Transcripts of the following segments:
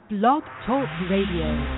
Blog Talk Radio.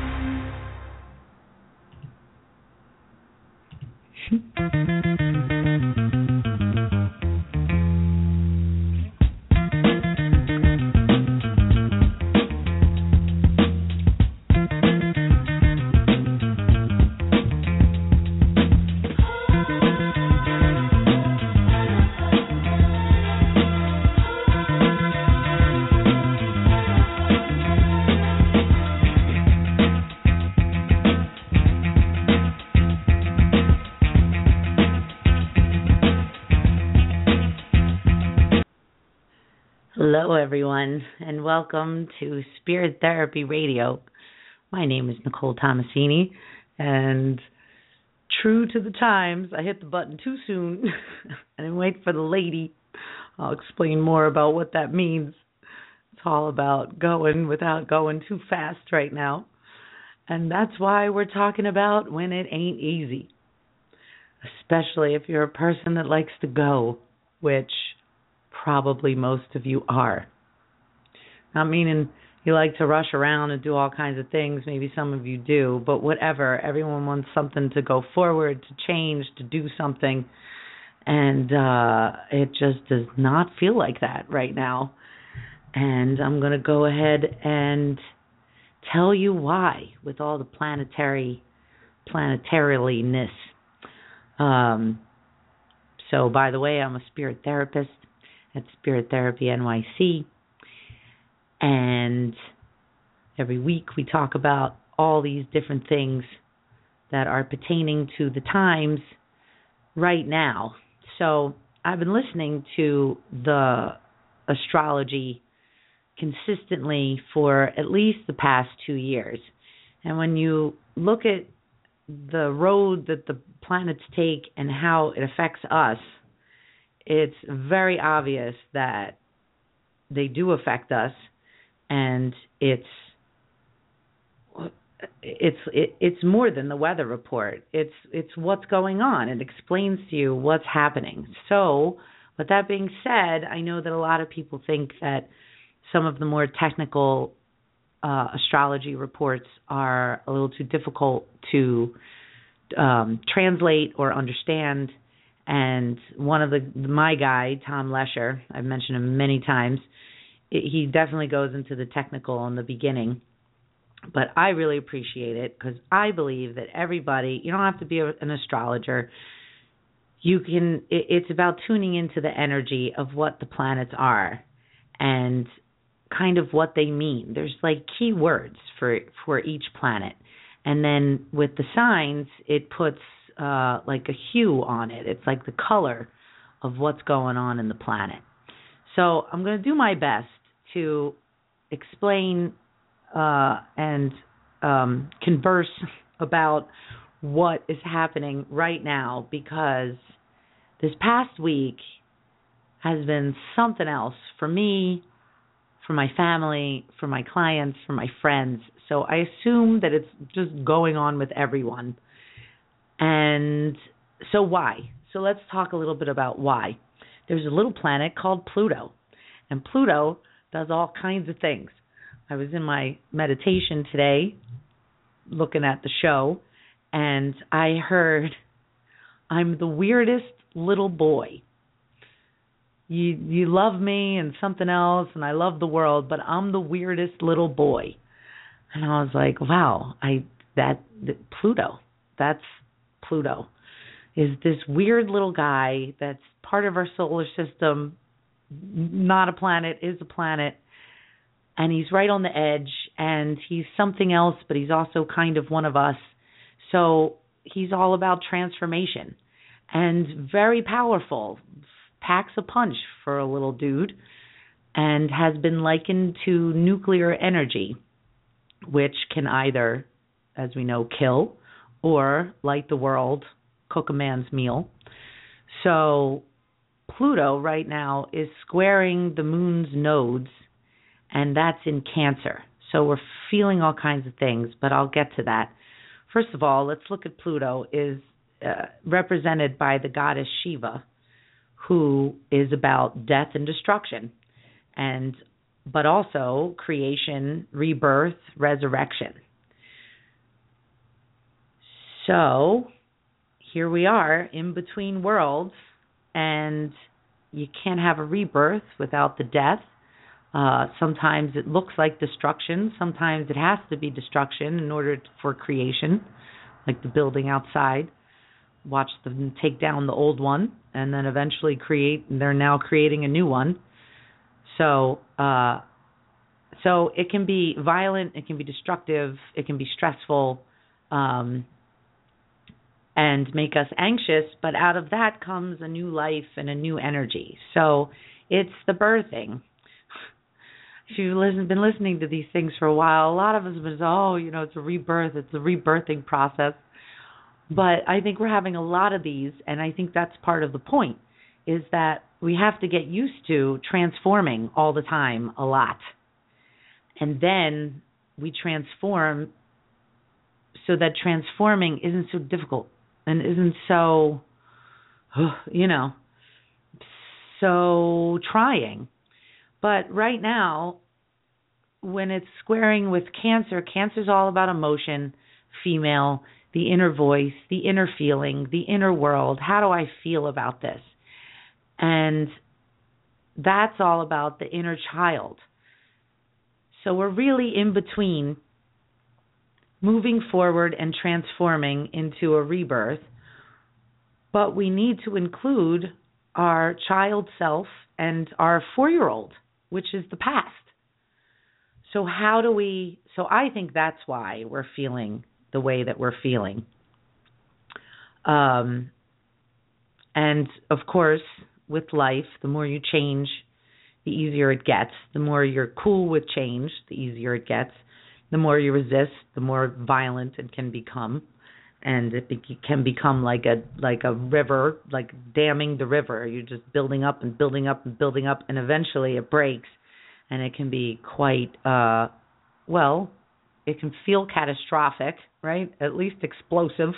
Hello, everyone, and welcome to Spirit Therapy Radio. My name is Nicole Tomasini, and true to the times, I hit the button too soon. I didn't wait for the lady. I'll explain more about what that means. It's all about going without going too fast right now, and that's why we're talking about when it ain't easy, especially if you're a person that likes to go, which probably most of you are. Not meaning you like to rush around and do all kinds of things. Maybe some of you do, but whatever. Everyone wants something to go forward, to change, to do something, and it just does not feel like that right now. And I'm going to go ahead and tell you why with all the planetariliness. So, by the way, I'm a spirit therapist at Spirit Therapy NYC, and every week we talk about all these different things that are pertaining to the times right now. So I've been listening to the astrology consistently for at least the past 2 years, and when you look at the road that the planets take and how it affects us, it's very obvious that they do affect us, and it's more than the weather report. It's what's going on. It explains to you what's happening. So, with that being said, I know that a lot of people think that some of the more technical astrology reports are a little too difficult to translate or understand. And one of my guy, Tom Lesher, I've mentioned him many times, he definitely goes into the technical in the beginning. But I really appreciate it because I believe that everybody, you don't have to be an astrologer. It's about tuning into the energy of what the planets are and kind of what they mean. There's like key words for each planet. And then with the signs, it puts like a hue on it. It's like the color of what's going on in the planet. So I'm going to do my best to explain and converse about what is happening right now, because this past week has been something else for me, for my family, for my clients, for my friends. So I assume that it's just going on with everyone. And so why? So let's talk a little bit about why. There's a little planet called Pluto, and Pluto does all kinds of things. I was in my meditation today looking at the show, and I heard, "I'm the weirdest little boy. You love me and something else, and I love the world, but I'm the weirdest little boy." And I was like, wow, Pluto, that's Pluto, is this weird little guy that's part of our solar system, not a planet, is a planet, and he's right on the edge, and he's something else, but he's also kind of one of us. So he's all about transformation and very powerful, packs a punch for a little dude, and has been likened to nuclear energy, which can either, as we know, kill or light the world, cook a man's meal. So Pluto right now is squaring the moon's nodes, and that's in Cancer. So we're feeling all kinds of things, but I'll get to that. First of all, let's look at Pluto is represented by the goddess Shiva, who is about death and destruction. And but also creation, rebirth, resurrection. So here we are in between worlds, and you can't have a rebirth without the death. Sometimes it looks like destruction. Sometimes it has to be destruction in order for creation, like the building outside. Watch them take down the old one and then eventually they're now creating a new one. So it can be violent, it can be destructive, it can be stressful, and make us anxious, but out of that comes a new life and a new energy. So it's the birthing. If you've been listening to these things for a while, a lot of us have been, it's a rebirth, it's a rebirthing process. But I think we're having a lot of these, and I think that's part of the point, is that we have to get used to transforming all the time a lot. And then we transform so that transforming isn't so difficult and isn't so, so trying. But right now, when it's squaring with Cancer, Cancer's all about emotion, female, the inner voice, the inner feeling, the inner world. How do I feel about this? And that's all about the inner child. So we're really in between moving forward and transforming into a rebirth, but we need to include our child self and our 4-year-old, which is the past. So I think that's why we're feeling the way that we're feeling. And of course, with life, the more you change, the easier it gets. The more you're cool with change, the easier it gets. The more you resist, the more violent it can become. And it can become like a river, like damming the river. You're just building up and building up and building up, and eventually it breaks. And it can be quite, it can feel catastrophic, right? At least explosive.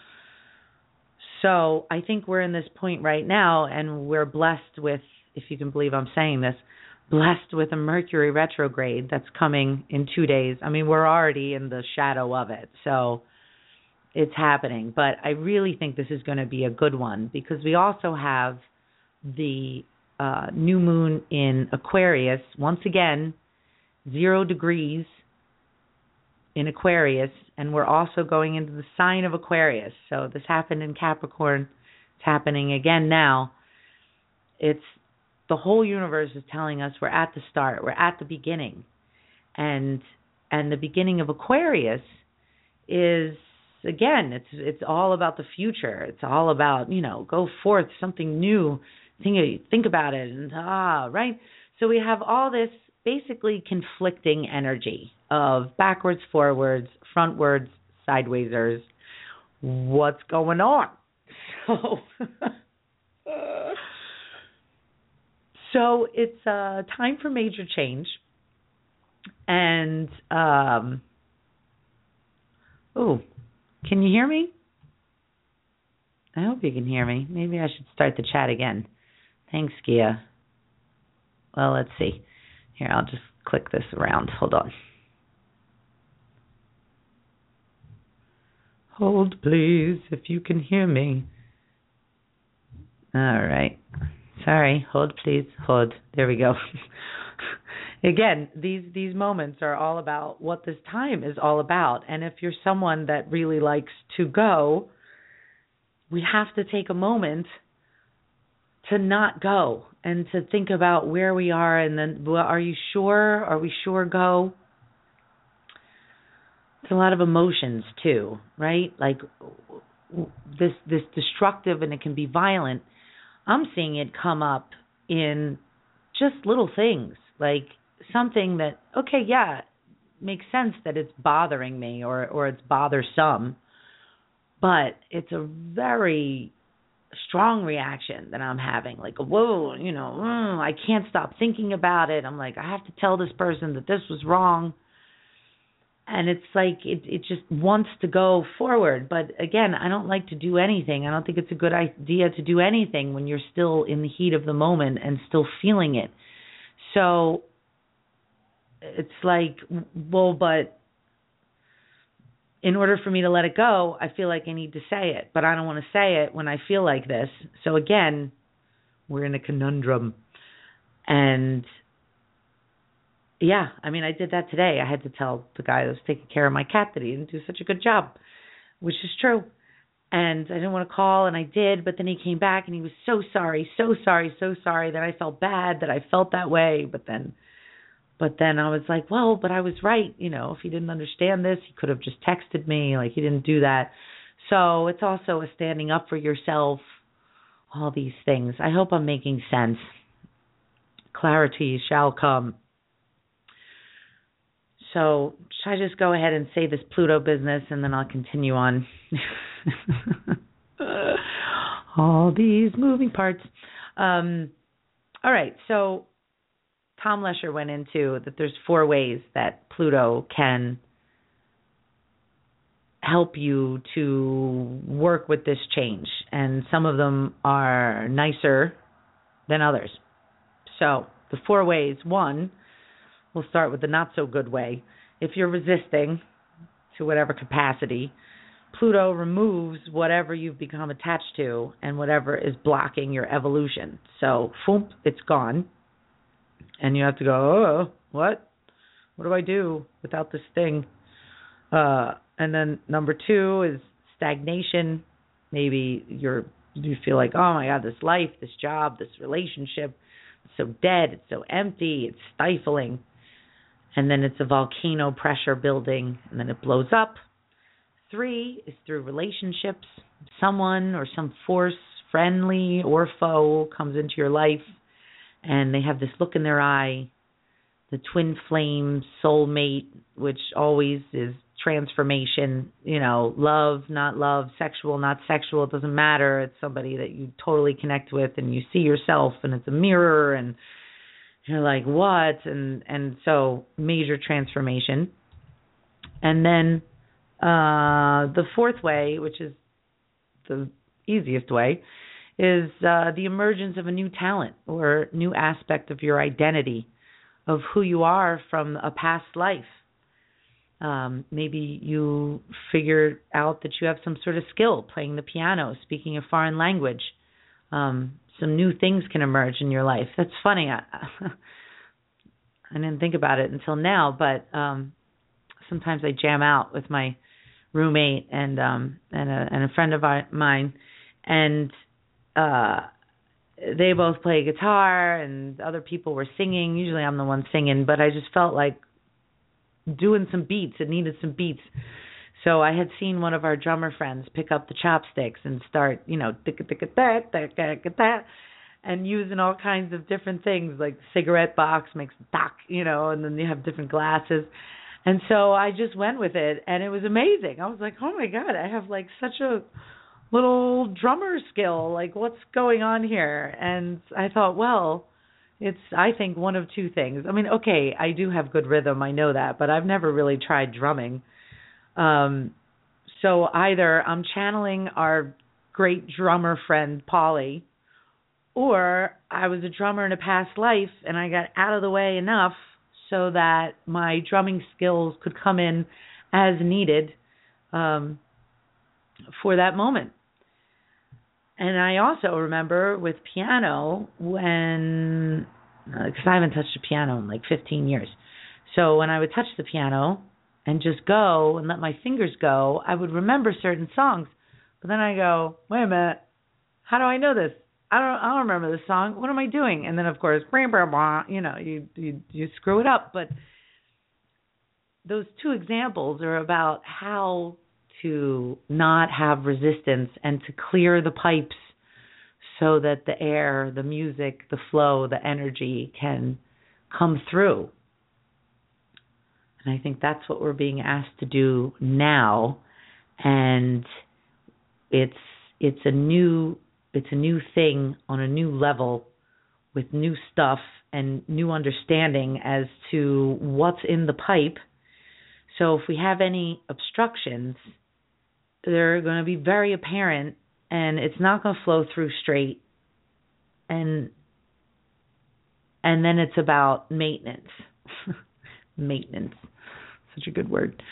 So I think we're in this point right now, and we're blessed with, if you can believe I'm saying this, blessed with a Mercury retrograde that's coming in 2 days. I mean, we're already in the shadow of it, so it's happening. But I really think this is going to be a good one, because we also have the new moon in Aquarius, once again, 0 degrees in Aquarius, and we're also going into the sign of Aquarius. So this happened in Capricorn. It's happening again now. It's the whole universe is telling us we're at the start. We're at the beginning. And the beginning of Aquarius is, again, it's all about the future. It's all about, go forth, something new. Think about it, and right? So we have all this basically conflicting energy of backwards, forwards, frontwards, sidewaysers. What's going on? So it's time for major change. And, can you hear me? I hope you can hear me. Maybe I should start the chat again. Thanks, Gia. Well, let's see. Here, I'll just click this around. Hold on. Hold, please, if you can hear me. All right. Sorry. Hold, please. Hold. There we go. Again, these moments are all about what this time is all about. And if you're someone that really likes to go, we have to take a moment to not go and to think about where we are, and then, are you sure? Are we sure go? It's a lot of emotions too, right? Like this destructive, and it can be violent. I'm seeing it come up in just little things, like something that, okay, yeah, makes sense that it's bothering me or it's bothersome, but it's a very strong reaction that I'm having, like, whoa, I can't stop thinking about it. I'm like, I have to tell this person that this was wrong. And it's like, it just wants to go forward. But again, I don't like to do anything. I don't think it's a good idea to do anything when you're still in the heat of the moment and still feeling it. So it's like, well, but in order for me to let it go, I feel like I need to say it, but I don't want to say it when I feel like this. So again, we're in a conundrum. And yeah, I mean, I did that today. I had to tell the guy that was taking care of my cat that he didn't do such a good job, which is true. And I didn't want to call, and I did, but then he came back and he was so sorry, so sorry, so sorry that I felt bad that I felt that way. But then I was like, well, but I was right. You know, if he didn't understand this, he could have just texted me. Like, he didn't do that. So it's also a standing up for yourself, all these things. I hope I'm making sense. Clarity shall come. So should I just go ahead and say this Pluto business, and then I'll continue on? All these moving parts. All right, so Tom Lesher went into that there's 4 ways that Pluto can help you to work with this change, and some of them are nicer than others. So the 4 ways, 1, we'll start with the not so good way. If you're resisting to whatever capacity, Pluto removes whatever you've become attached to and whatever is blocking your evolution. So, boom, it's gone. And you have to go, oh, what? What do I do without this thing? And then number 2 is stagnation. Maybe you feel like, oh my God, this life, this job, this relationship, it's so dead, it's so empty, it's stifling. And then it's a volcano pressure building, and then it blows up. 3 is through relationships. Someone or some force, friendly or foe, comes into your life, and they have this look in their eye, the twin flame soulmate, which always is transformation, love, not love, sexual, not sexual, it doesn't matter. It's somebody that you totally connect with, and you see yourself, and it's a mirror, and you're like, what? And so major transformation. And then the 4th way, which is the easiest way, is the emergence of a new talent or new aspect of your identity, of who you are from a past life. Maybe you figure out that you have some sort of skill playing the piano, speaking a foreign language. Some new things can emerge in your life. That's funny. I didn't think about it until now, but sometimes I jam out with my roommate and a friend of mine, and they both play guitar, and other people were singing. Usually I'm the one singing, but I just felt like doing some beats. It needed some beats. So I had seen one of our drummer friends pick up the chopsticks and start, and using all kinds of different things, like the cigarette box makes dock, and then you have different glasses. And so I just went with it, and it was amazing. I was like, oh my God, I have like such a little drummer skill. Like, what's going on here? And I thought, well, it's, I think, one of 2 things. I mean, okay, I do have good rhythm, I know that, but I've never really tried drumming. So either I'm channeling our great drummer friend, Polly, or I was a drummer in a past life and I got out of the way enough so that my drumming skills could come in as needed for that moment. And I also remember with piano when, because I haven't touched a piano in like 15 years. So when I would touch the piano and just go and let my fingers go, I would remember certain songs. But then I go, wait a minute, how do I know this? I don't remember this song. What am I doing? And then of course, you screw it up. But those 2 examples are about how to not have resistance and to clear the pipes so that the air, the music, the flow, the energy can come through. And I think that's what we're being asked to do now. And it's a new thing on a new level with new stuff and new understanding as to what's in the pipe. So if we have any obstructions, they're going to be very apparent, and it's not going to flow through straight. And then it's about maintenance. Maintenance. Such a good word.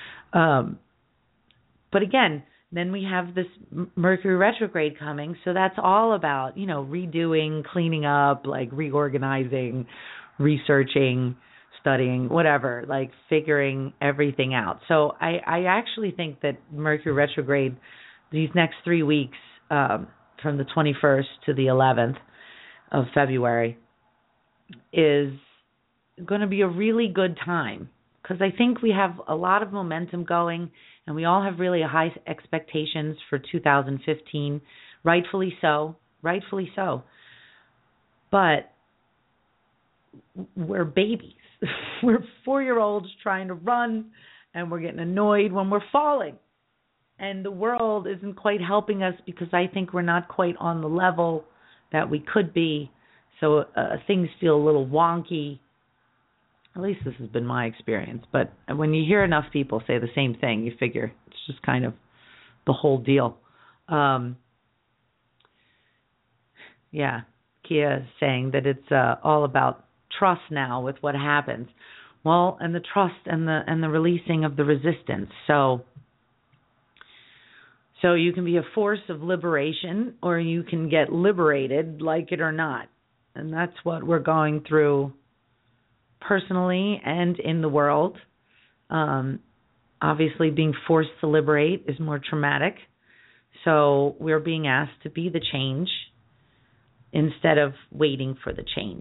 But again, then we have this Mercury retrograde coming, so that's all about, redoing, cleaning up, like reorganizing, researching, studying, whatever, like figuring everything out. So I actually think that Mercury retrograde, these next 3 weeks, from the 21st to the 11th of February, is going to be a really good time, because I think we have a lot of momentum going, and we all have really high expectations for 2015, rightfully so. But we're babies. We're 4-year-olds trying to run, and we're getting annoyed when we're falling. And the world isn't quite helping us, because I think we're not quite on the level that we could be. So things feel a little wonky. At least this has been my experience. But when you hear enough people say the same thing, you figure it's just kind of the whole deal. Kia is saying that it's all about trust now with what happens. Well, and the trust and the releasing of the resistance. So you can be a force of liberation, or you can get liberated, like it or not. And that's what we're going through personally and in the world. Obviously, being forced to liberate is more traumatic. So we're being asked to be the change instead of waiting for the change.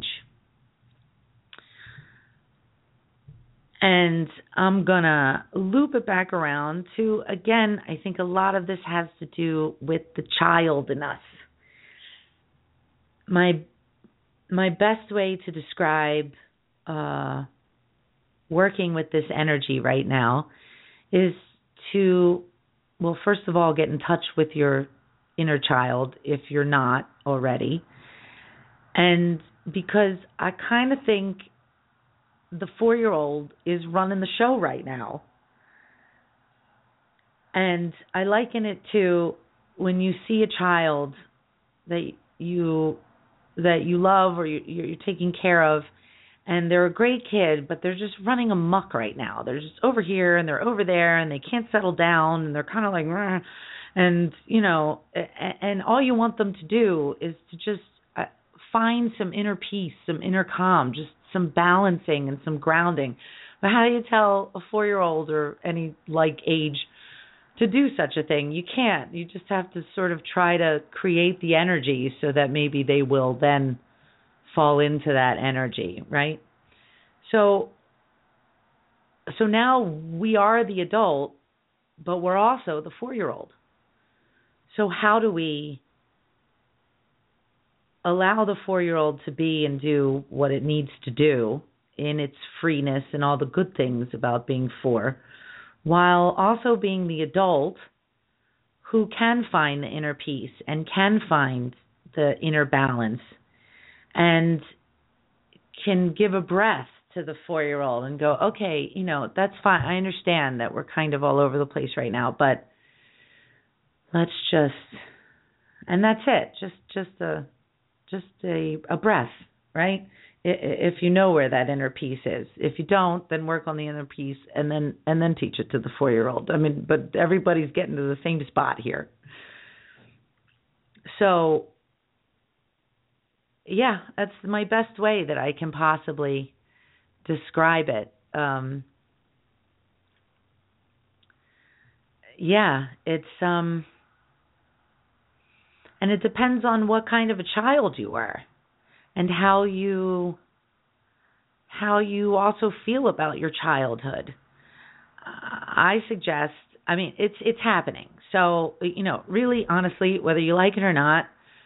And I'm going to loop it back around to, again, I think a lot of this has to do with the child in us. My best way to describe working with this energy right now is to, well, first of all, get in touch with your inner child if you're not already. And because I kind of think the 4-year-old is running the show right now. And I liken it to when you see a child that you love, or you're taking care of, and they're a great kid, but they're just running amok right now. They're just over here and they're over there, and they can't settle down, and they're kind of like, rah. And and all you want them to do is to just find some inner peace, some inner calm, just some balancing and some grounding. But how do you tell a 4-year-old or any like age to do such a thing? You can't. You just have to sort of try to create the energy so that maybe they will then fall into that energy, right? So now we are the adult, but we're also the 4-year-old. So how do we allow the 4-year-old to be and do what it needs to do in its freeness and all the good things about being 4, while also being the adult who can find the inner peace and can find the inner balance and can give a breath to the 4-year-old and go, okay, that's fine. I understand that we're kind of all over the place right now, but let's just, and that's it. Just a breath, right? If you know where that inner peace is. If you don't, then work on the inner peace and then teach it to the 4-year-old. I mean, but everybody's getting to the same spot here. So, yeah, that's my best way that I can possibly describe it. It's and it depends on what kind of a child you are and how you also feel about your childhood. I suggest, it's happening. So, really, honestly, whether you like it or not,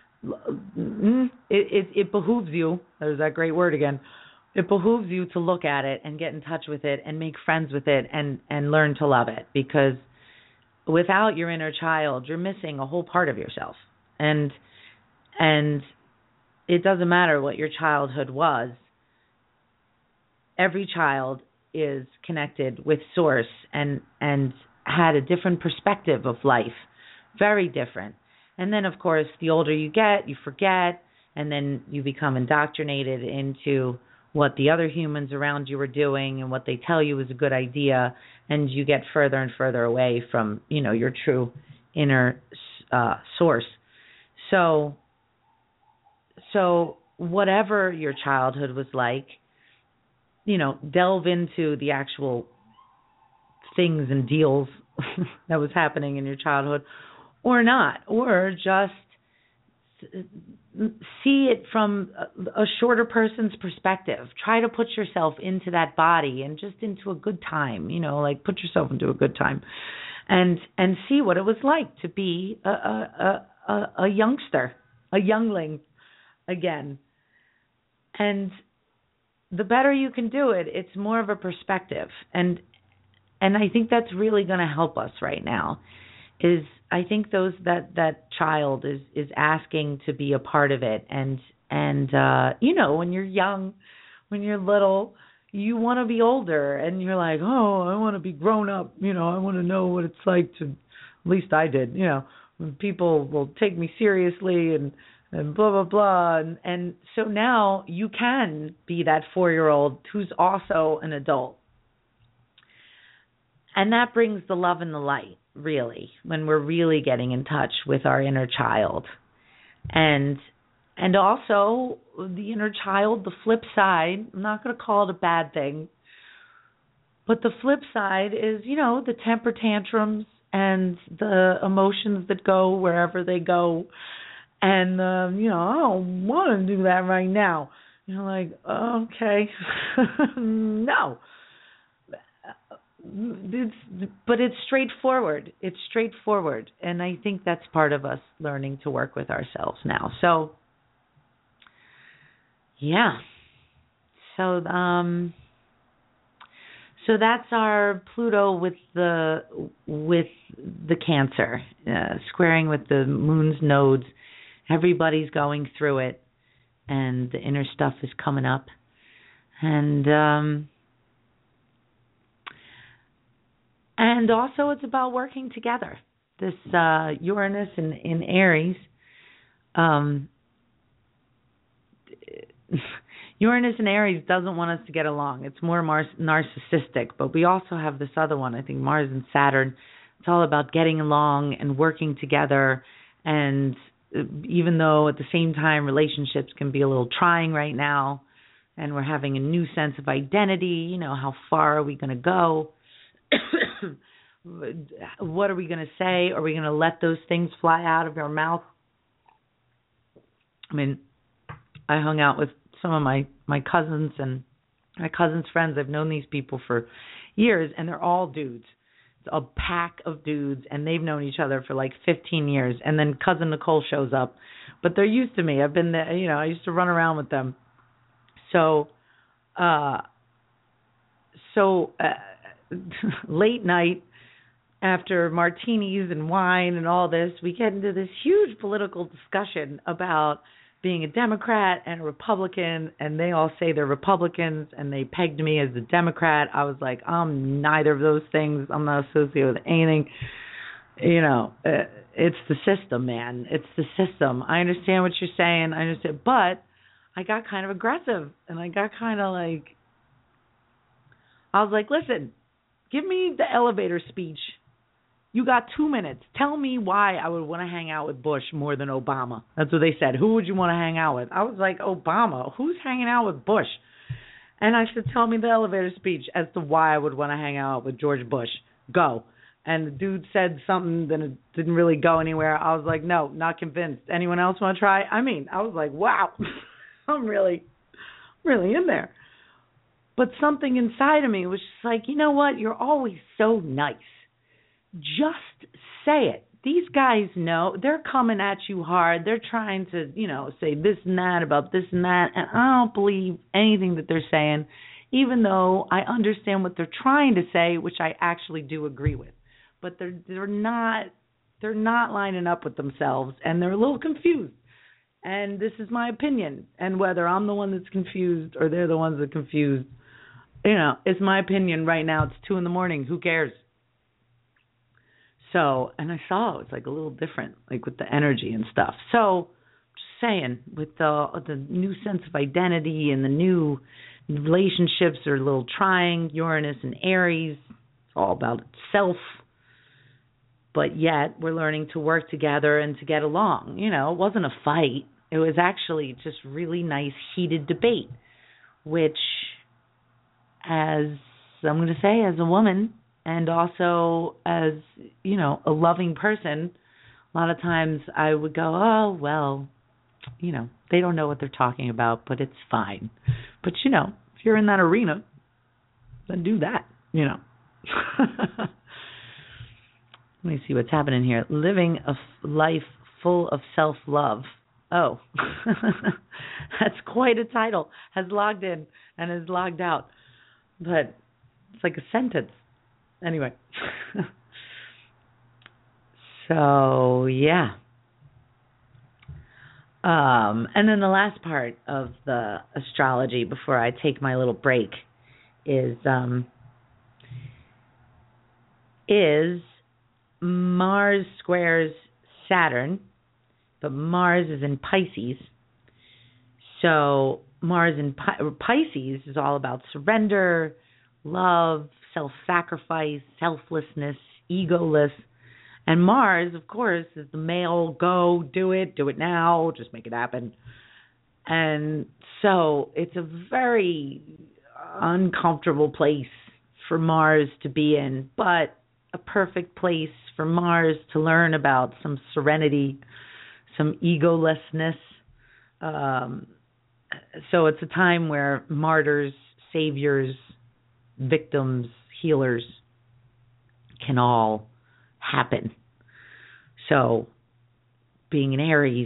it behooves you, there's that great word again, it behooves you to look at it and get in touch with it and make friends with it and learn to love it, because without your inner child, you're missing a whole part of yourself. And it doesn't matter what your childhood was. Every child is connected with Source and had a different perspective of life, very different. And then, of course, the older you get, you forget, and then you become indoctrinated into what the other humans around you are doing and what they tell you is a good idea, and you get further and further away from, your true inner source. So whatever your childhood was like, delve into the actual things and deals that was happening in your childhood, or not, or just see it from a shorter person's perspective. Try to put yourself into that body and just into a good time, put yourself into a good time and see what it was like to be a youngster, a youngling again. And the better you can do it, it's more of a perspective. And I think that's really going to help us right now. Is I think that child is asking to be a part of it, and when you're young, when you're little, you want to be older, and you're like, oh, I want to be grown up, I want to know what it's like to, at least I did, when people will take me seriously and blah blah blah, and so now you can be that 4-year-old who's also an adult, and that brings the love and the light. Really, when we're really getting in touch with our inner child. And also the inner child, the flip side, I'm not going to call it a bad thing, but the flip side is, the temper tantrums and the emotions that go wherever they go. And, I don't want to do that right now. You're like, okay, no. But it's straightforward. It's straightforward, and I think that's part of us learning to work with ourselves now. So, yeah. So that's our Pluto with the Cancer, squaring with the moon's nodes. Everybody's going through it, and the inner stuff is coming up, and also it's about working together. This Uranus in Aries, Uranus in Aries doesn't want us to get along. It's more narcissistic, but we also have this other one, I think Mars and Saturn. It's all about getting along and working together, and even though at the same time relationships can be a little trying right now, and we're having a new sense of identity, how far are we going to go? What are we going to say? Are we going to let those things fly out of our mouth? I mean, I hung out with some of my cousins and my cousins' friends. I've known these people for years, and they're all dudes. It's a pack of dudes, and they've known each other for like 15 years. And then cousin Nicole shows up, but they're used to me. I've been there, I used to run around with them. So late night, after martinis and wine and all this, we get into this huge political discussion about being a Democrat and a Republican, and they all say they're Republicans, and they pegged me as a Democrat. I was like, I'm neither of those things. I'm not associated with anything. It's the system, man. It's the system. I understand what you're saying. I understand, but I got kind of aggressive, and I got kind of like, I was like, listen, give me the elevator speech. You got 2 minutes. Tell me why I would want to hang out with Bush more than Obama. That's what they said. Who would you want to hang out with? I was like, Obama. Who's hanging out with Bush? And I said, tell me the elevator speech as to why I would want to hang out with George Bush. Go. And the dude said something that it didn't really go anywhere. I was like, no, not convinced. Anyone else want to try? I was like, wow, I'm really in there. But something inside of me was just like, you know what? You're always so nice. Just say it. These guys know. They're coming at you hard. They're trying to, say this and that about this and that. And I don't believe anything that they're saying, even though I understand what they're trying to say, which I actually do agree with. But they're not lining up with themselves, and they're a little confused. And this is my opinion. And whether I'm the one that's confused or they're the ones that are confused, it's my opinion right now. It's 2 a.m. Who cares? So, and I saw it's like a little different, like with the energy and stuff. So, just saying, with the new sense of identity and the new relationships are a little trying. Uranus and Aries, it's all about self. But yet we're learning to work together and to get along. You know, it wasn't a fight. It was actually just really nice, heated debate, which, as I'm going to say, as a woman and also as, you know, a loving person, a lot of times I would go, oh, well, you know, they don't know what they're talking about, but it's fine. But, you know, if you're in that arena, then do that, you know. Let me see what's happening here. Living a life full of self-love. Oh, that's quite a title. Has logged in and has logged out. But it's like a sentence. Anyway. So, yeah. And then the last part of the astrology before I take my little break is Mars squares Saturn, but Mars is in Pisces. So Mars in Pisces is all about surrender, love, self-sacrifice, selflessness, egoless. And Mars, of course, is the male, go, do it now, just make it happen. And so it's a very uncomfortable place for Mars to be in, but a perfect place for Mars to learn about some serenity, some egolessness. So it's a time where martyrs, saviors, victims, healers can all happen. So being an Aries,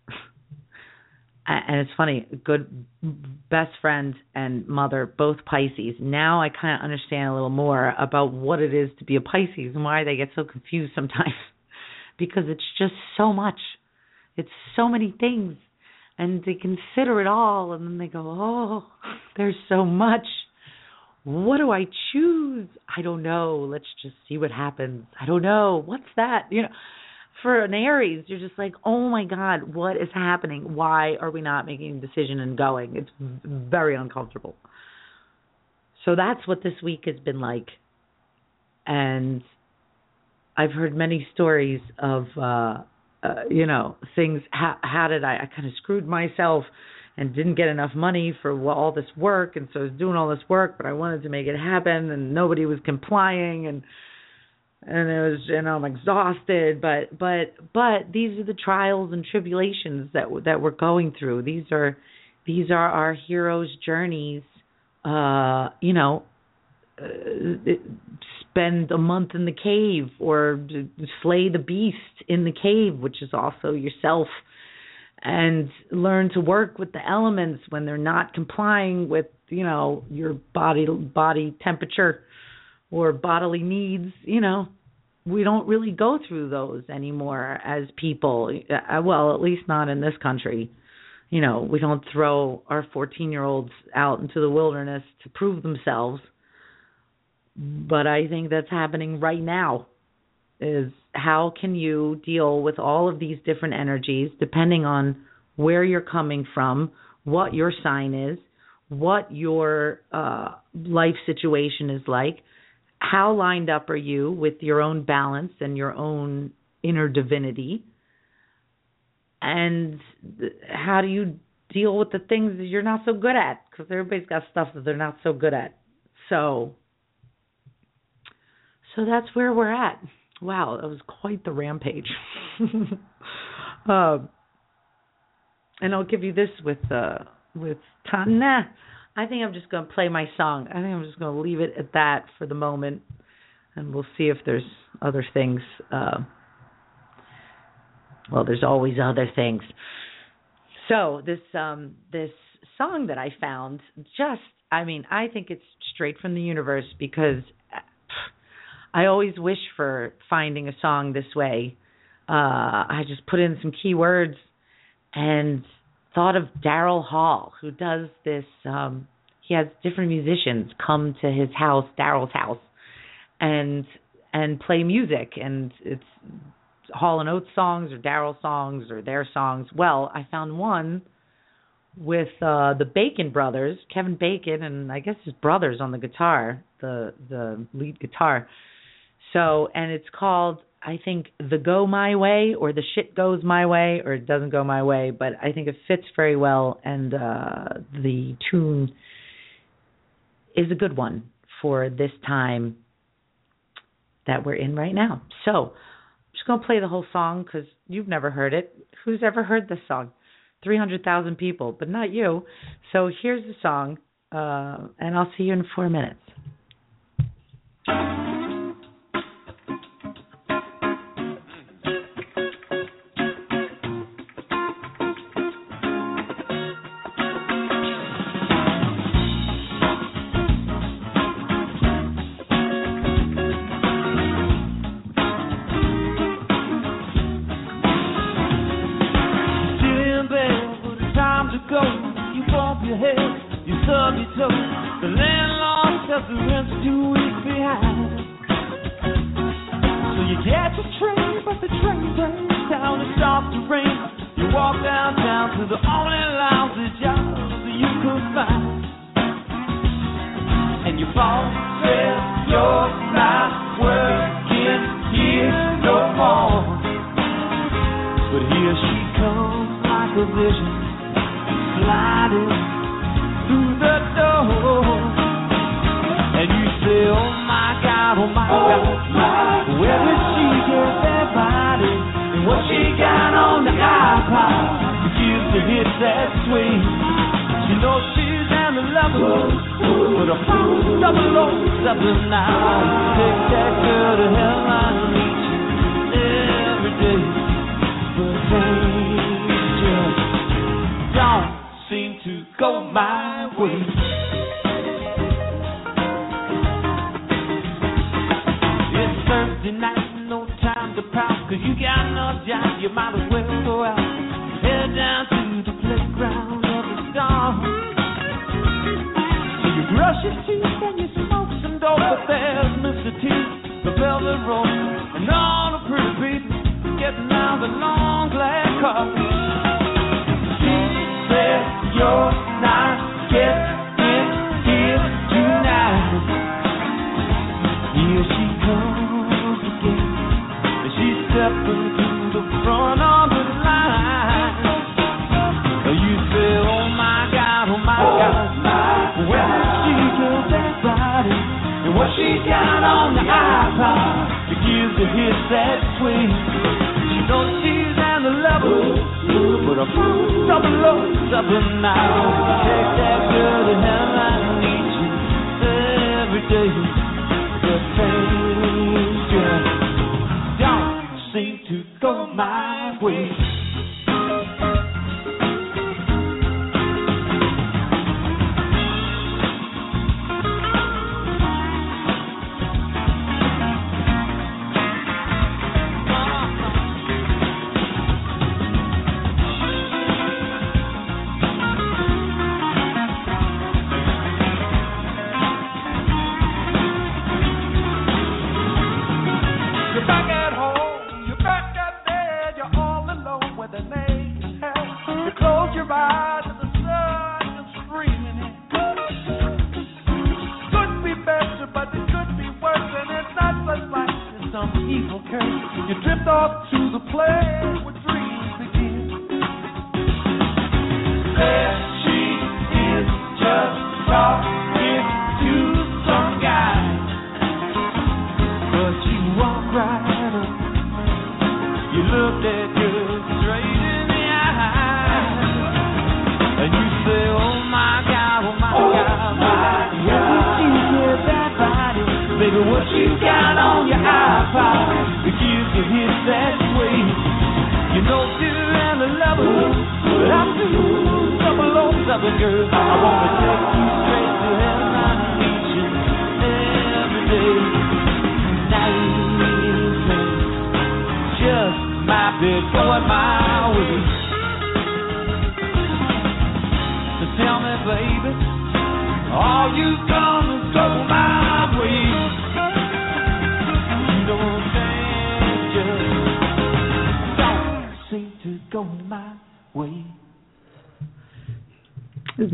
and it's funny, good best friend and mother, both Pisces. Now I kind of understand a little more about what it is to be a Pisces and why they get so confused sometimes. Because it's just so much. It's so many things. And they consider it all, and then they go, oh, there's so much. What do I choose? I don't know. Let's just see what happens. I don't know. What's that? You know, for an Aries, you're just like, oh my God, what is happening? Why are we not making a decision and going? It's very uncomfortable. So that's what this week has been like. And I've heard many stories of, you know, things. How did I kind of screwed myself and didn't get enough money for all this work, and so I was doing all this work, but I wanted to make it happen, and nobody was complying, and it was, you know, I'm exhausted. But these are the trials and tribulations that we're going through. These are our heroes' journeys. You know, spend a month in the cave, or slay the beast in the cave, which is also yourself, and learn to work with the elements when they're not complying with, you know, your body temperature or bodily needs. You know, we don't really go through those anymore as people. Well, at least not in this country. You know, we don't throw our 14-year-olds out into the wilderness to prove themselves. But I think that's happening right now, is how can you deal with all of these different energies depending on where you're coming from, what your sign is, what your life situation is like, how lined up are you with your own balance and your own inner divinity, and how do you deal with the things that you're not so good at, because everybody's got stuff that they're not so good at. So that's where we're at. Wow, that was quite the rampage. And I'll give you this with Tana. I think I'm just going to play my song. I think I'm just going to leave it at that for the moment, and we'll see if there's other things. Well, there's always other things. So this song that I found, I think it's straight from the universe, because I always wish for finding a song this way. I just put in some keywords and thought of Daryl Hall, who does this. He has different musicians come to his house, Daryl's house, and play music. And it's Hall & Oates songs or Daryl songs or their songs. Well, I found one with the Bacon brothers, Kevin Bacon, and I guess his brothers on the guitar, the lead guitar. So, and it's called, I think, The Go My Way, or The Shit Goes My Way, or It Doesn't Go My Way, but I think it fits very well, and the tune is a good one for this time that we're in right now. So, I'm just going to play the whole song because you've never heard it. Who's ever heard this song? 300,000 people, but not you. So here's the song, and I'll see you in 4 minutes.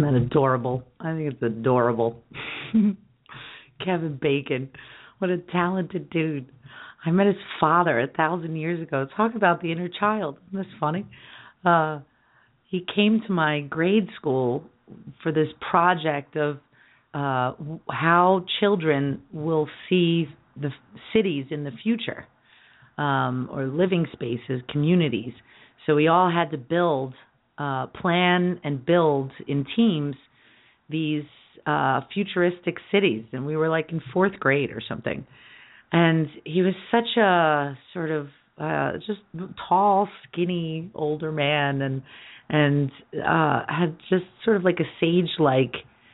that adorable? I think it's adorable. Kevin Bacon. What a talented dude. I met his father 1,000 years ago. Talk about the inner child. Isn't this funny? He came to my grade school for this project of how children will see the cities in the future, or living spaces, communities. So we all had to plan and build in teams these futuristic cities, and we were like in 4th grade or something. And he was such a sort of just tall, skinny, older man, and had just sort of like a sage-like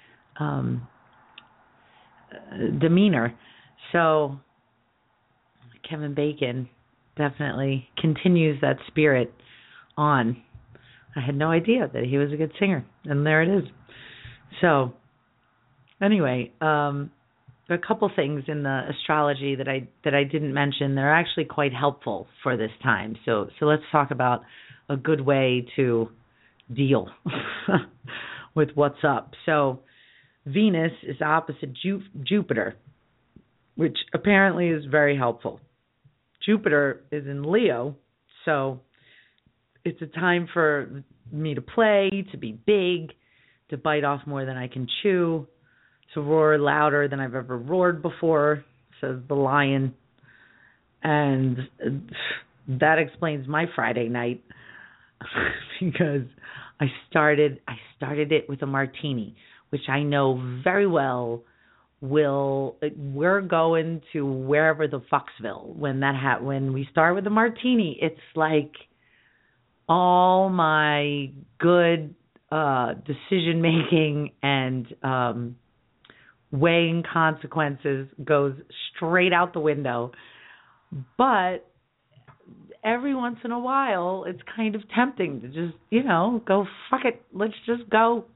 demeanor. So Kevin Bacon definitely continues that spirit on. I had no idea that he was a good singer, and there it is. So anyway, there are a couple things in the astrology that I didn't mention. They're actually quite helpful for this time. So let's talk about a good way to deal with what's up. So Venus is opposite Jupiter, which apparently is very helpful. Jupiter is in Leo, so it's a time for me to play, to be big, to bite off more than I can chew, to roar louder than I've ever roared before, says the lion. And that explains my Friday night because I started it with a martini, which I know very well we're going to wherever the Foxville when we start with the martini. It's like all my good decision making and weighing consequences goes straight out the window. But every once in a while, it's kind of tempting to just, go, fuck it, let's just go.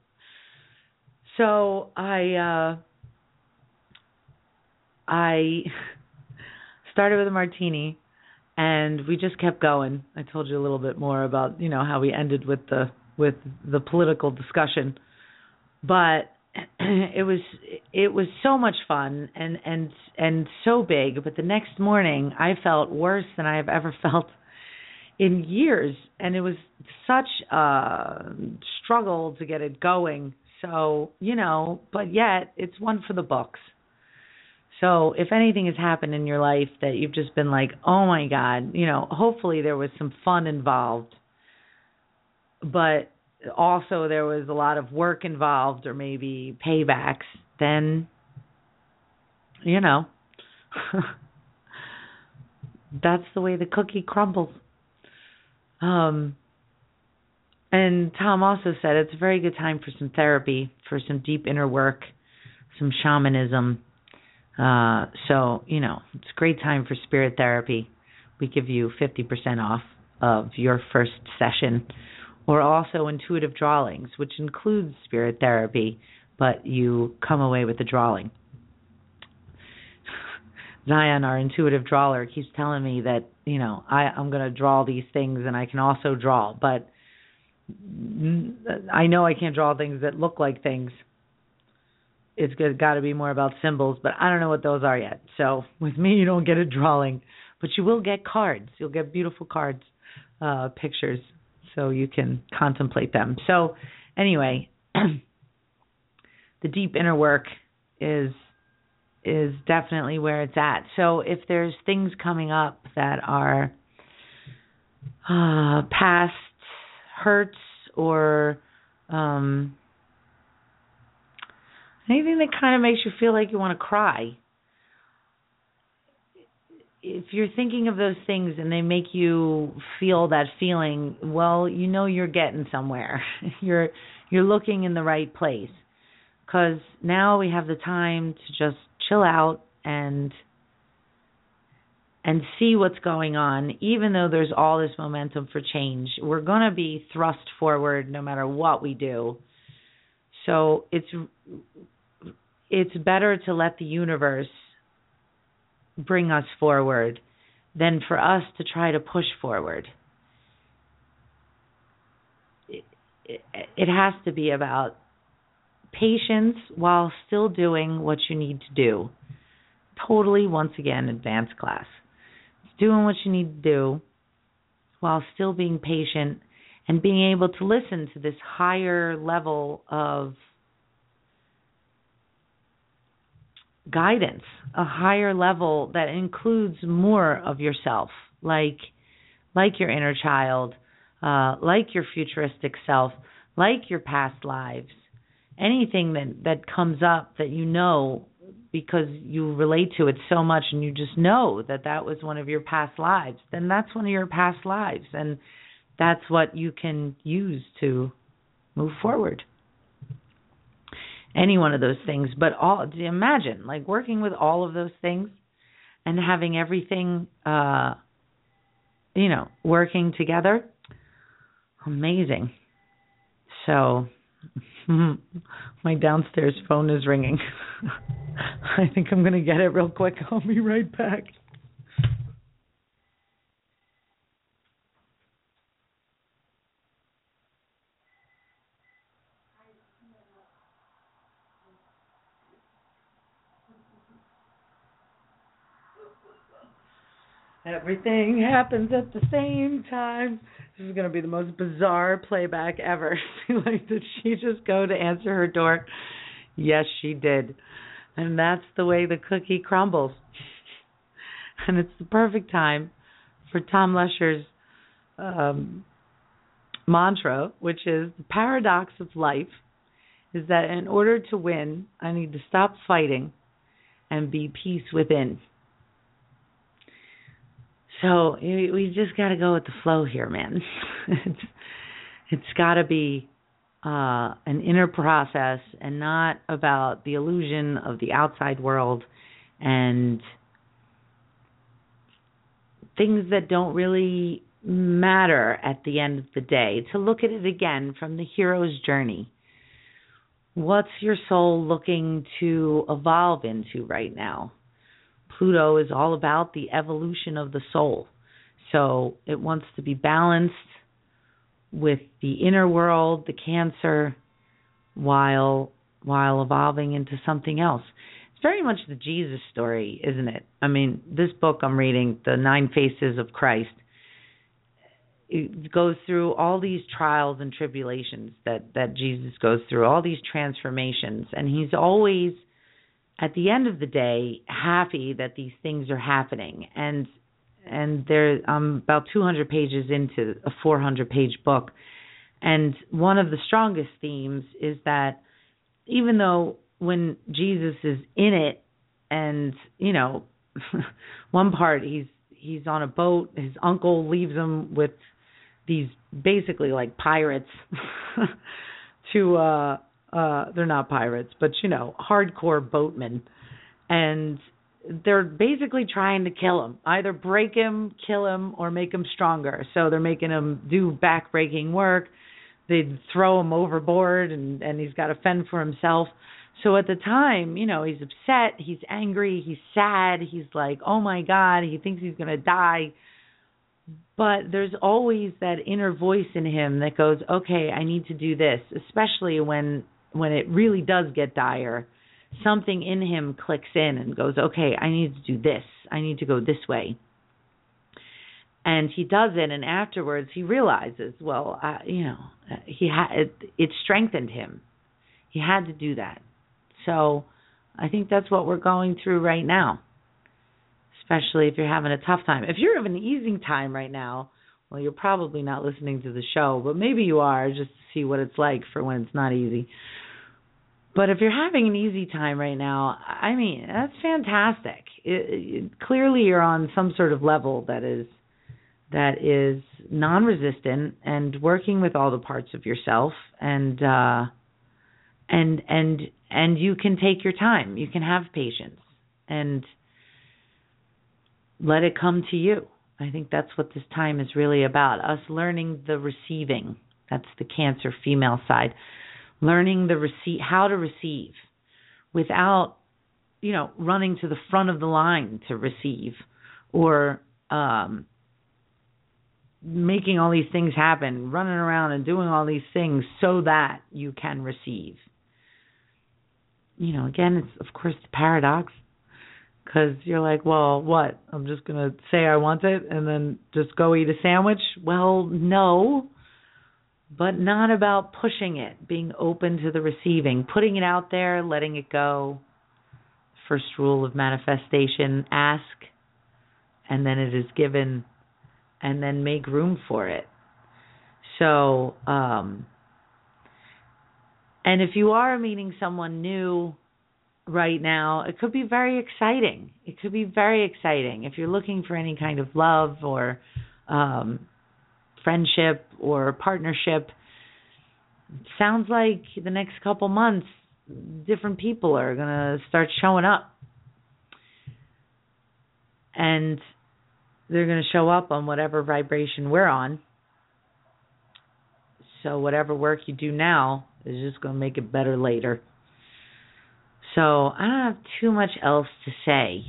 So I started with a martini, and we just kept going. I told you a little bit more about, how we ended with the political discussion, but it was so much fun and so big. But the next morning, I felt worse than I have ever felt in years, and it was such a struggle to get it going. So, but yet it's one for the books. So if anything has happened in your life that you've just been like, oh my God, hopefully there was some fun involved, but also there was a lot of work involved or maybe paybacks, then, that's the way the cookie crumbles. And Tom also said it's a very good time for some therapy, for some deep inner work, some shamanism. So, it's a great time for spirit therapy. We give you 50% off of your first session, or also intuitive drawings, which includes spirit therapy, but you come away with the drawing. Zion, our intuitive drawer, keeps telling me that, I'm going to draw these things and I can also draw, but I know I can't draw things that look like things. It's got to be more about symbols, but I don't know what those are yet. So with me, you don't get a drawing, but you will get cards. You'll get beautiful cards, pictures, so you can contemplate them. So anyway, the deep inner work is definitely where it's at. So if there's things coming up that are past hurts or anything that kind of makes you feel like you want to cry, if you're thinking of those things and they make you feel that feeling, well, you're getting somewhere. You're looking in the right place, because now we have the time to just chill out and see what's going on. Even though there's all this momentum for change, we're going to be thrust forward no matter what we do. So it's better to let the universe bring us forward than for us to try to push forward. It has to be about patience while still doing what you need to do. Totally, once again, advanced class. It's doing what you need to do while still being patient and being able to listen to this higher level of guidance, a higher level that includes more of yourself, like your inner child, like your futuristic self, like your past lives, anything that comes up that you know because you relate to it so much and you just know that was one of your past lives, then that's one of your past lives, and that's what you can use to move forward. Any one of those things, but imagine like working with all of those things and having everything, working together. Amazing. So, my downstairs phone is ringing. I think I'm going to get it real quick. I'll be right back. Everything happens at the same time. This is going to be the most bizarre playback ever. Like, did she just go to answer her door? Yes, she did. And that's the way the cookie crumbles. And it's the perfect time for Tom Lesher's mantra, which is the paradox of life is that in order to win, I need to stop fighting and be peace within. So we just got to go with the flow here, man. It's got to be an inner process and not about the illusion of the outside world and things that don't really matter at the end of the day. To look at it again from the hero's journey. What's your soul looking to evolve into right now? Pluto is all about the evolution of the soul. So it wants to be balanced with the inner world, the Cancer, while evolving into something else. It's very much the Jesus story, isn't it? I mean, this book I'm reading, The 9 Faces of Christ, it goes through all these trials and tribulations that Jesus goes through, all these transformations, and he's always, at the end of the day, happy that these things are happening. And I'm about 200 pages into a 400-page book, and one of the strongest themes is that even though when Jesus is in it, and one part he's on a boat, his uncle leaves him with these basically like pirates to they're not pirates, but hardcore boatmen, and they're basically trying to kill him, either break him, kill him, or make him stronger. So they're making him do back-breaking work. They throw him overboard, and he's got to fend for himself. So at the time, he's upset, he's angry, he's sad, he's like, oh my God, he thinks he's going to die. But there's always that inner voice in him that goes, okay, I need to do this, especially when it really does get dire. Something in him clicks in and goes, okay, I need to do this. I need to go this way. And he does it, and afterwards he realizes, well, it strengthened him. He had to do that. So I think that's what we're going through right now, especially if you're having a tough time. If you're having an easy time right now, well, you're probably not listening to the show, but maybe you are, just to see what it's like for when it's not easy. But if you're having an easy time right now, I mean, that's fantastic. Clearly you're on some sort of level that is non-resistant and working with all the parts of yourself, and you can take your time. You can have patience and let it come to you. I think that's what this time is really about, us learning the receiving. That's the Cancer female side. Learning how to receive without, running to the front of the line to receive, or making all these things happen, running around and doing all these things so that you can receive. again, it's of course the paradox, because you're like, well, what? I'm just going to say I want it and then just go eat a sandwich? Well, no, but not about pushing it, being open to the receiving, putting it out there, letting it go. First rule of manifestation, ask, and then it is given, and then make room for it. So, and if you are meeting someone new right now, it could be very exciting. It could be very exciting. If you're looking for any kind of love or friendship or partnership, it sounds like the next couple months, different people are going to start showing up. And they're going to show up on whatever vibration we're on. So whatever work you do now is just going to make it better later. So I don't have too much else to say.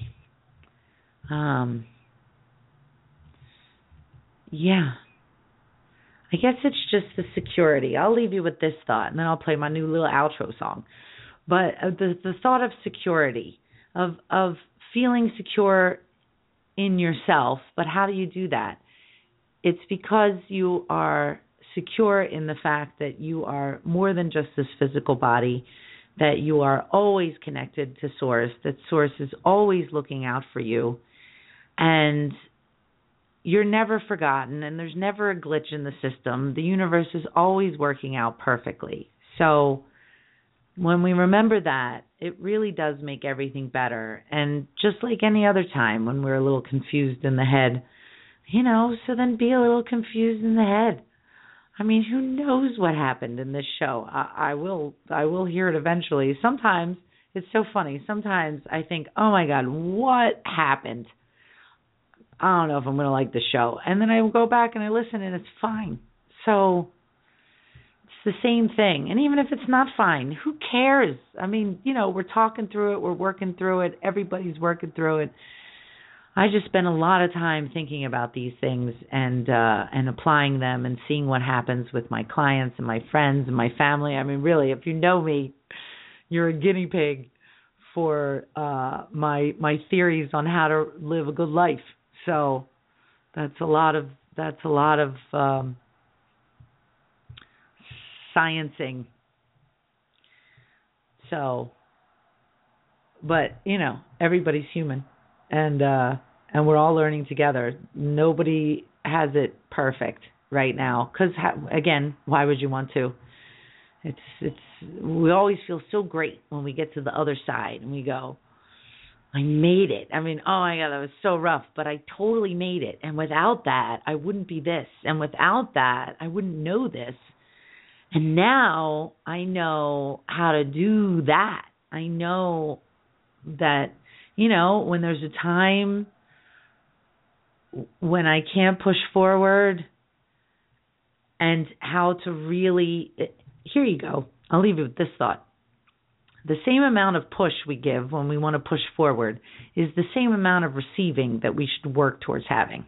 Yeah. I guess it's just the security. I'll leave you with this thought, and then I'll play my new little outro song. But the thought of security, of feeling secure in yourself. But how do you do that? It's because you are secure in the fact that you are more than just this physical body, that you are always connected to Source, that Source is always looking out for you, and you're never forgotten, and there's never a glitch in the system. The universe is always working out perfectly. So when we remember that, it really does make everything better. And just like any other time when we're a little confused in the head, so then be a little confused in the head. I mean, who knows what happened in this show? I will hear it eventually. Sometimes it's so funny. Sometimes I think, oh my God, what happened? I don't know if I'm going to like the show. And then I go back and I listen and it's fine. So it's the same thing. And even if it's not fine, who cares? I mean, we're talking through it. We're working through it. Everybody's working through it. I just spend a lot of time thinking about these things and applying them and seeing what happens with my clients and my friends and my family. I mean, really, if you know me, you're a guinea pig for my theories on how to live a good life. So that's a lot of sciencing. So, but everybody's human. And we're all learning together. Nobody has it perfect right now. Because again, why would you want to? We always feel so great when we get to the other side and we go, I made it. I mean, oh my God, that was so rough, but I totally made it. And without that, I wouldn't be this. And without that, I wouldn't know this. And now I know how to do that. I know that, when there's a time when I can't push forward and how to really, here you go. I'll leave you with this thought. The same amount of push we give when we want to push forward is the same amount of receiving that we should work towards having.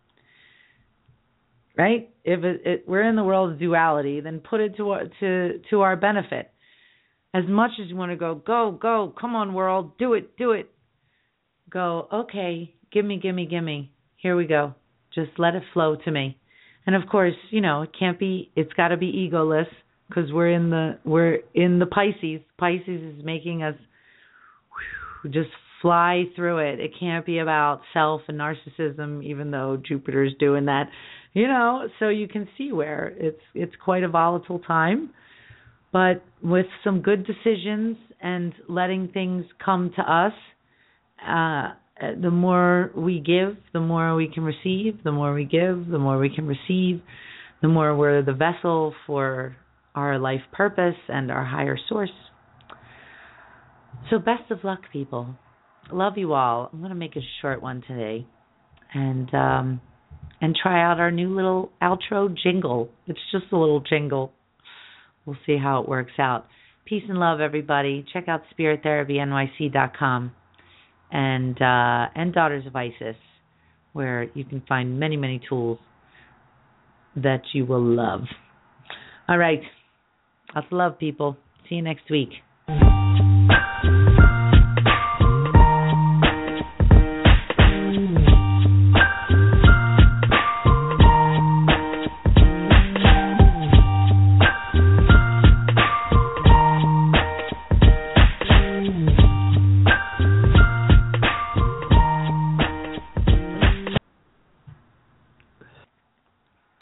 Right? If we're in the world of duality, then put it to our benefit. As much as you want to go, come on world, do it. Go, okay, give me. Here we go. Just let it flow to me. And of course, it's got to be egoless because we're in the Pisces. Pisces is making us just fly through it. It can't be about self and narcissism, even though Jupiter's doing that. So you can see where it's quite a volatile time. But with some good decisions and letting things come to us, the more we give, the more we can receive. The more we give, the more we can receive. The more we're the vessel for our life purpose and our higher source. So best of luck, people. Love you all. I'm going to make a short one today. And try out our new little outro jingle. It's just a little jingle. We'll see how it works out. Peace and love, everybody. Check out spirittherapynyc.com and Daughters of Isis, where you can find many, many tools that you will love. All right. Lots of love, people. See you next week.